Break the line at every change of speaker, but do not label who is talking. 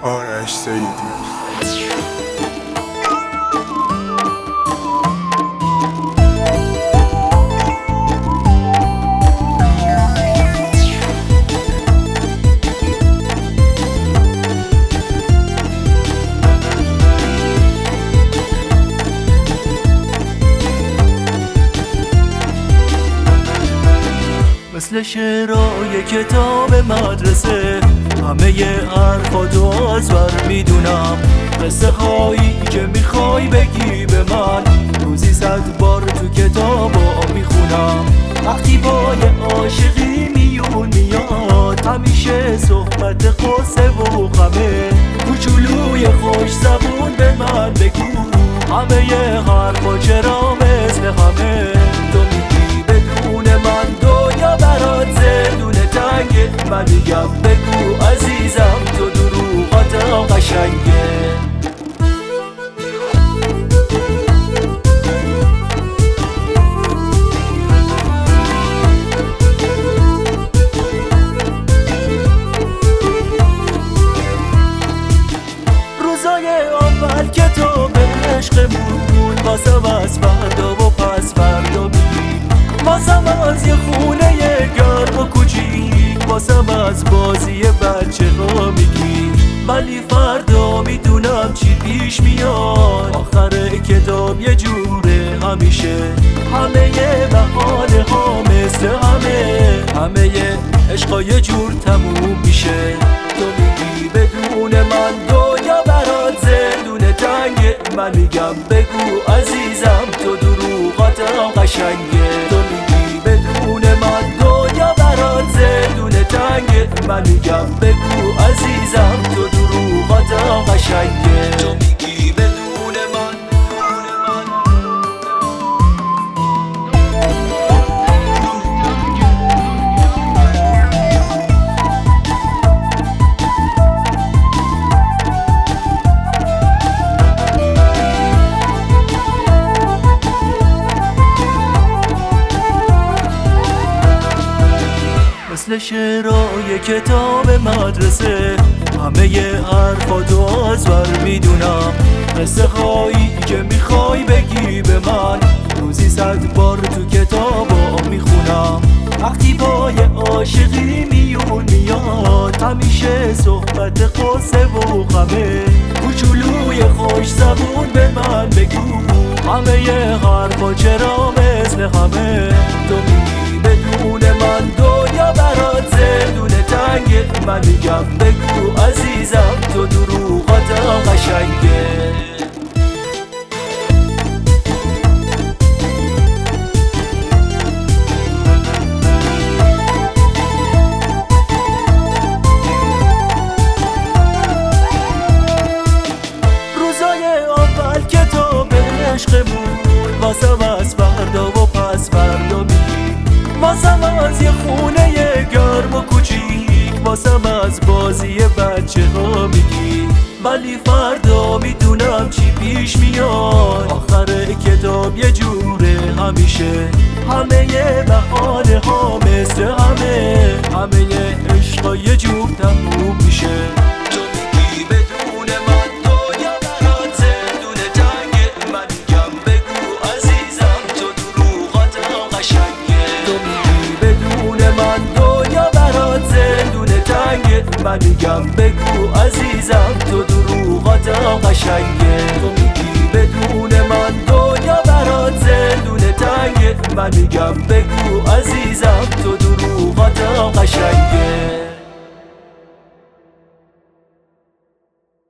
آرش سیدی.
مثل شعرهای کتاب مدرسه همه حرفاتو از بر میدونم. قصه هایی که میخوای بگی به من روزی 100 بار تو کتابا میخونم. وقتی بای عاشقی میون میاد همیشه صحبت قصه و غمه. کوچولوی خوش زبون به من بگو همه حرفا چرا مثل همه. تو میگی بدون من دنیا برات زندون تنگه. من میگم بگو عزیزم تو دروغات قشنگه. روزای اول که تو به عشقمون واسم از فردا و پس فردا میگی. واسم از یه خونه گرم و کوچیک واسم از بازی بچه ها میگی. ولی فردا میدونم چی پیش میاد. آخر کتاب یه جوره همیشه. همه بهانه ها مثل همه عشقا یه جور تموم میشه. تو میگی بدون من دنیا برات زندون تنگه. من میگم بگو عزیزم تو دروغات قشنگه. تو میگی بدون من دنیا برات زندون تنگه. من میگم بگو عزیزم تو دروغات قشنگه. تو میگی بدون من مثل شعرهای کتاب مدرسه همه حرفاتو از بر میدونم. قصه هایی که میخوای بگی به من روزی 100 بار تو کتابا میخونم. وقتی بای عاشقی میون میاد همیشه صحبت قصه و غمه. کوچولوی خوش زبون به من بگو همه حرفا چرا مثل همه. تو میگی بدون من دنیا برات زندون تنگه. من میگم بگو عزیزم تو دروغات قشنگه. روزای اول که تو به عشقمون واسم از فردا و پس فردا میگی. واسم از یه خونه گرم و کوچیک واسم از بازی بچه ها میگی. ولی فردا میدونم چی پیش میاد. آخر کتاب یه جوره همیشه. همه بهانه ها مثل همه عشقا یه جور تموم میشه. تو میگی بدون من دنیا برات زندون تنگه. من میگم بگو عزیزم تو دروغات قشنگه. تو میگی بدون من دنیا برات زندون تنگه. من میگم بگو عزیزم تو دروغات قشنگه. تو میگی بدون من دنیا برات زندون تنگه. من میگم بگو عزیزم تو دروغات قشنگه.